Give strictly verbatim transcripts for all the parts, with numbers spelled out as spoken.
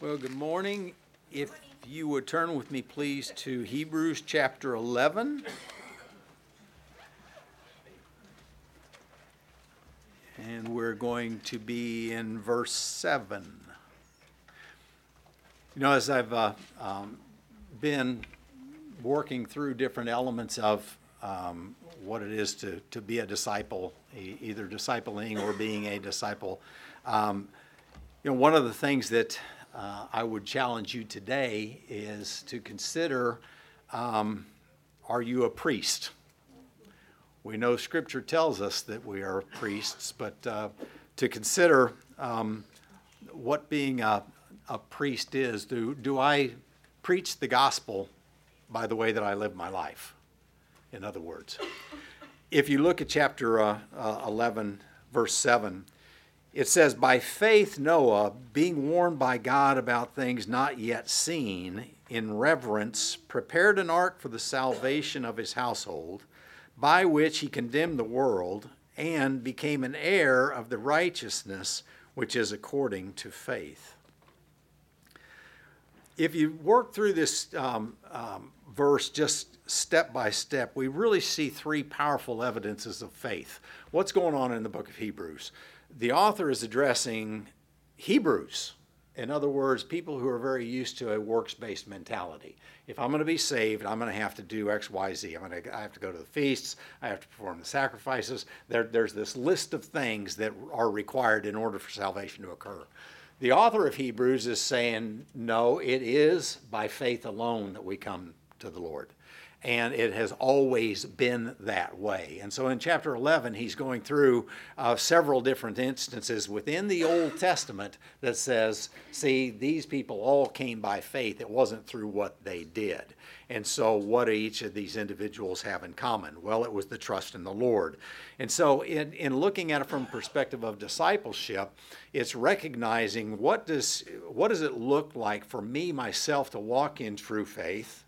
Well, good morning. If you would turn with me, please, to Hebrews chapter eleven. And we're going to be in verse seven. You know, as I've uh, um, been working through different elements of um, what it is to, to be a disciple, e- either discipling or being a disciple, um, you know, one of the things that uh, I would challenge you today is to consider, um, are you a priest? We know Scripture tells us that we are priests, but uh, to consider um, what being a, a priest is. Do, do I preach the gospel by the way that I live my life? In other words, if you look at chapter uh, uh, eleven, verse seven, it says, "By faith Noah, being warned by God about things not yet seen, in reverence, prepared an ark for the salvation of his household, by which he condemned the world, and became an heir of the righteousness which is according to faith." If you work through this um, um, verse just step by step, we really see three powerful evidences of faith. What's going on in the book of Hebrews? The author is addressing Hebrews. In other words, people who are very used to a works-based mentality. If I'm going to be saved, I'm going to have to do X, Y, Z. I'm going to, I have to go to the feasts. I have to perform the sacrifices. There, there's this list of things that are required in order for salvation to occur. The author of Hebrews is saying, no, it is by faith alone that we come to the Lord. And it has always been that way. And so in chapter eleven, he's going through uh, several different instances within the Old Testament that says, see, these people all came by faith. It wasn't through what they did. And so what do each of these individuals have in common? Well, it was the trust in the Lord. And so in, in looking at it from a perspective of discipleship, it's recognizing what does, what does it look like for me, myself, to walk in true faith.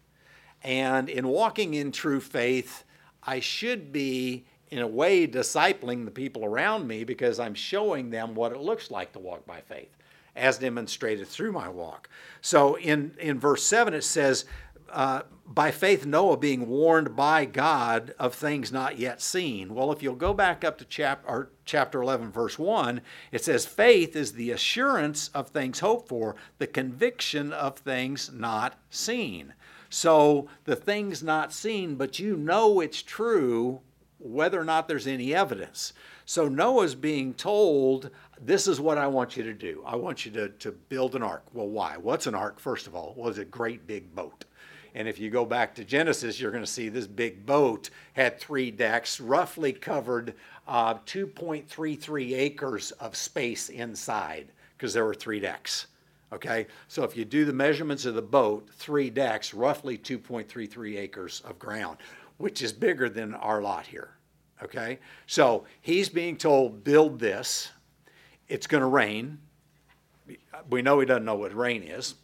And in walking in true faith, I should be, in a way, discipling the people around me because I'm showing them what it looks like to walk by faith, as demonstrated through my walk. So in, in verse seven, it says, uh, by faith Noah being warned by God of things not yet seen. Well, if you'll go back up to chap- or chapter eleven, verse one, it says, faith is the assurance of things hoped for, the conviction of things not seen. So the thing's not seen, but you know it's true whether or not there's any evidence. So Noah's being told, this is what I want you to do. I want you to, to build an ark. Well, why? What's an ark, first of all? Well, it's a great big boat. And if you go back to Genesis, you're going to see this big boat had three decks, roughly covered uh, two point three three acres of space inside, because there were three decks. Okay, so if you do the measurements of the boat, three decks, roughly two point three three acres of ground, which is bigger than our lot here. Okay, so he's being told, build this. It's going to rain. We know he doesn't know what rain is.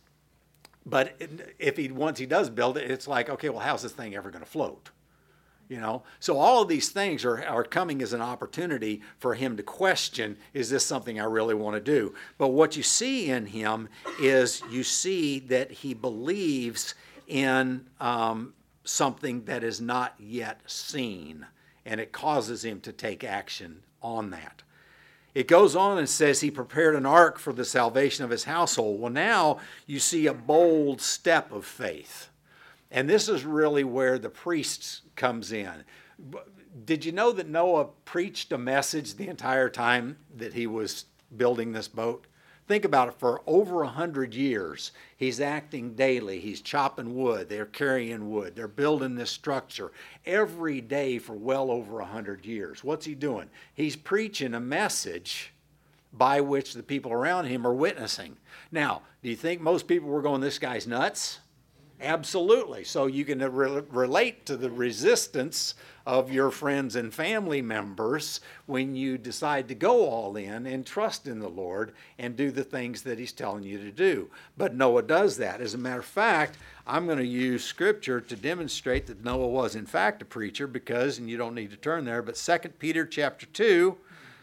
But if he once he does build it, it's like, okay, well, how's this thing ever going to float? You know, so all of these things are, are coming as an opportunity for him to question, is this something I really want to do? But what you see in him is you see that he believes in um, something that is not yet seen, and it causes him to take action on that. It goes on and says he prepared an ark for the salvation of his household. Well, now you see a bold step of faith. And this is really where the priest comes in. Did you know that Noah preached a message the entire time that he was building this boat? Think about it. For over a hundred years, he's acting daily. He's chopping wood. They're carrying wood. They're building this structure every day for well over a hundred years. What's he doing? He's preaching a message by which the people around him are witnessing. Now, do you think most people were going, this guy's nuts? Absolutely. So you can re- relate to the resistance of your friends and family members when you decide to go all in and trust in the Lord and do the things that he's telling you to do. But Noah does that. As a matter of fact, I'm going to use Scripture to demonstrate that Noah was in fact a preacher because, and you don't need to turn there, but Second Peter chapter two,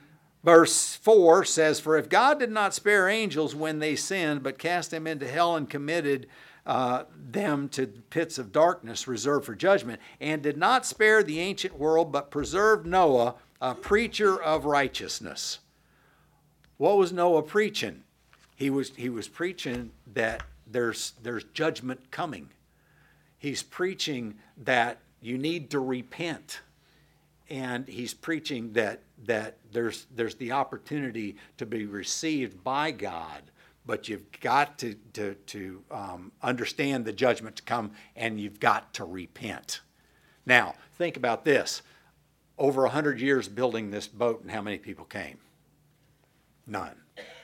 Verse four says, "For if God did not spare angels when they sinned, but cast them into hell and committed uh, them to pits of darkness reserved for judgment, and did not spare the ancient world, but preserved Noah, a preacher of righteousness." What was Noah preaching? He was, he was preaching that there's, there's judgment coming. He's preaching that you need to repent. And he's preaching that, that there's, there's the opportunity to be received by God, but you've got to, to, to um, understand the judgment to come, and you've got to repent. Now, think about this. Over a hundred years building this boat, and how many people came? None.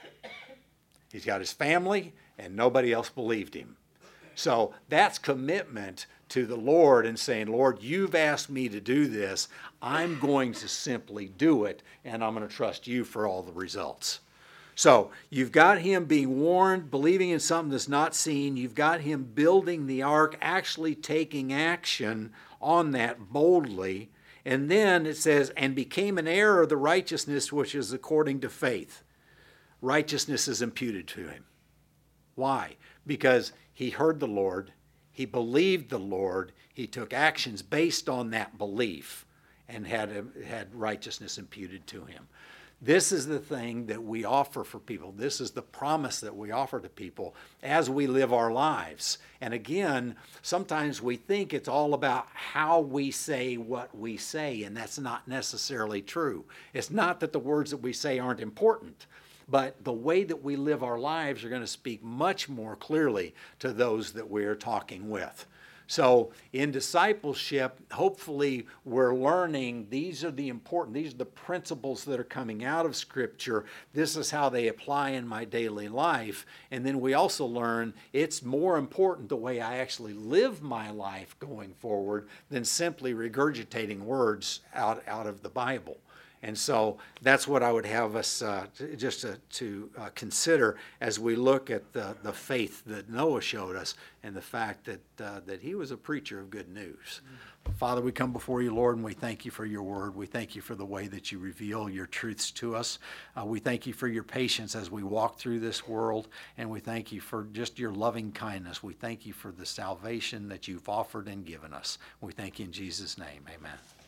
He's got his family, and nobody else believed him. So that's commitment to the Lord and saying, Lord, you've asked me to do this. I'm going to simply do it, and I'm going to trust you for all the results. So you've got him being warned, believing in something that's not seen. You've got him building the ark, actually taking action on that boldly. And then it says, and became an heir of the righteousness which is according to faith. Righteousness is imputed to him. Why? Because he heard the Lord, he believed the Lord, he took actions based on that belief, and had, had righteousness imputed to him. This is the thing that we offer for people. This is the promise that we offer to people as we live our lives. And again, sometimes we think it's all about how we say what we say, and that's not necessarily true. It's not that the words that we say aren't important, but the way that we live our lives are going to speak much more clearly to those that we're talking with. So in discipleship, hopefully we're learning these are the important, these are the principles that are coming out of Scripture. This is how they apply in my daily life. And then we also learn it's more important the way I actually live my life going forward than simply regurgitating words out, out of the Bible. And so that's what I would have us uh, to, just to, to uh, consider as we look at the, the faith that Noah showed us and the fact that, uh, that he was a preacher of good news. Mm-hmm. Father, we come before you, Lord, and we thank you for your word. We thank you for the way that you reveal your truths to us. Uh, we thank you for your patience as we walk through this world, and we thank you for just your loving kindness. We thank you for the salvation that you've offered and given us. We thank you in Jesus' name. Amen.